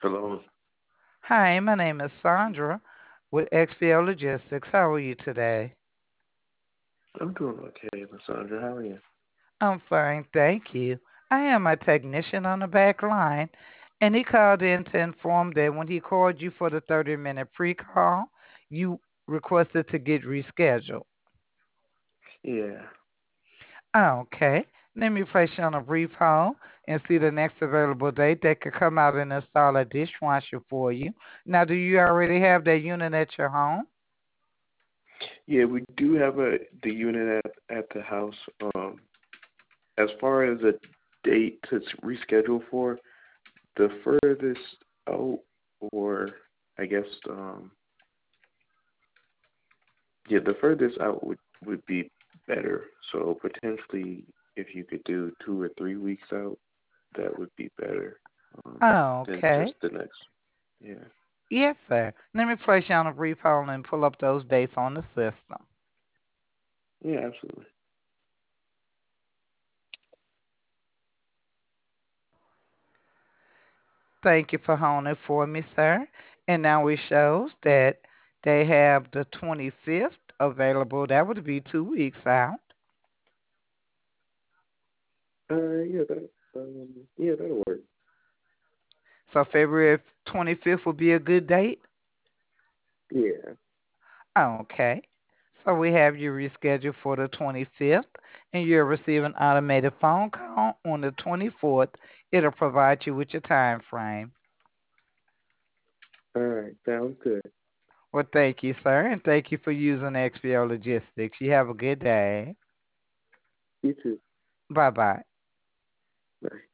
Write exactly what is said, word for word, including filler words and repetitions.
Hello, Hi, my name is Sandra with X P O Logistics. How are you today? I'm doing okay, Lysandra. How are you? I'm fine, thank you. I am a technician on the back line, and he called in to inform that when he called you for the thirty minute pre call, you requested to get rescheduled. Yeah. Okay, let me place you on a brief hold and see the next available date that could come out and install a dishwasher for you. Now, do you already have that unit at your home? Yeah, we do have a the unit at at the house. Um, as far as a date to s- reschedule for, the furthest out, or I guess, um, yeah, the furthest out would would be better. So potentially, if you could do two or three weeks out, that would be better, um, than just Okay. the next. Yeah. Yes, sir. Let me place you on a brief hold and pull up those dates on the system. Yeah, absolutely. Thank you for holding for me, sir. And now it shows that they have the twenty-fifth available. That would be two weeks out. Uh, yeah, that um, yeah, that'll work. So February twenty-fifth would be a good date. Yeah. Okay. So we have you rescheduled for the twenty-fifth, and you'll receive an automated phone call on the twenty-fourth. It'll provide you with your time frame. All right, sounds good. Well, thank you, sir, and thank you for using X P O Logistics. You have a good day. You too. Bye bye. Bye.